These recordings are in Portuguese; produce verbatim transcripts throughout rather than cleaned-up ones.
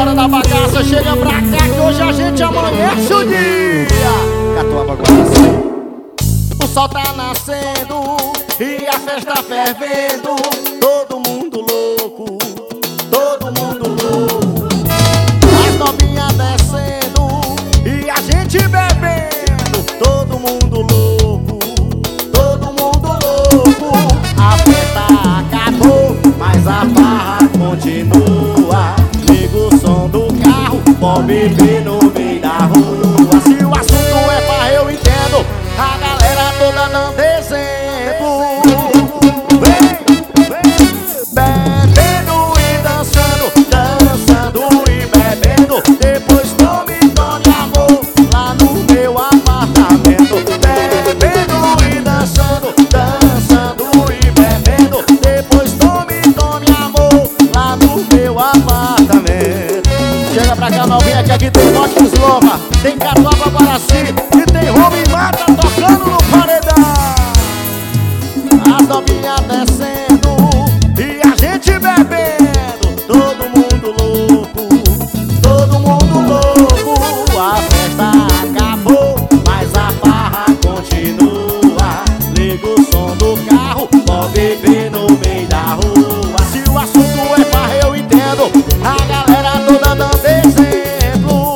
galera da bagaça, chega pra cá que hoje a gente amanhece o dia. Catuaba Guaraci. O sol tá nascendo e a festa fervendo. Todo mundo louco, todo mundo louco. As novinhas descendo e a gente bebendo. Todo mundo louco, todo mundo louco. A festa acabou, mas a farra continua. Liga o som do carro, pode beber no meio da rua. Se o assunto é farra eu entendo, a galera toda dando exemplo. Vem, vem, bebendo e dançando, dançando e bebendo. Depois tome, tome amor lá no meu apartamento. Bebendo e dançando, dançando e bebendo. Depois tome, tome amor lá no meu apartamento. Chega pra cá novinha que aqui tem Monte dos Louva, tem Catuaba Guaraci e tem Rumi Mata tocando no paredão. As novinhas descendo e a gente bebendo. Todo mundo louco, todo mundo louco. A festa acabou, mas a farra continua. Liga o som do carro, pode beber no meio da rua. Se o assunto é farra eu entendo, a galera toda dando exemplo.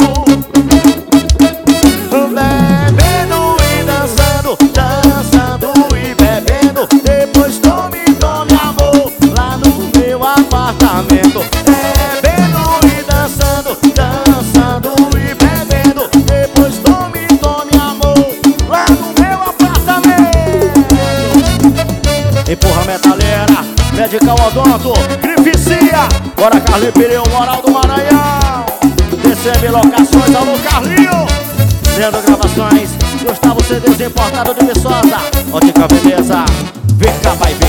Bebendo e dançando, dançando e bebendo. Depois tome, tome amor lá no meu apartamento. Bebendo e dançando, dançando e bebendo. Depois tome, tome amor lá no meu apartamento. Empurra metaleira, Medical Odonto, Grificia, bora Carlinho Pireu, Moral do Maranhão. D C M Locações, alô Carlinho. Leandro Gravações, Gustavo C Ds importado de Viçosa. Ótica Beleza, vem cá, vai ver.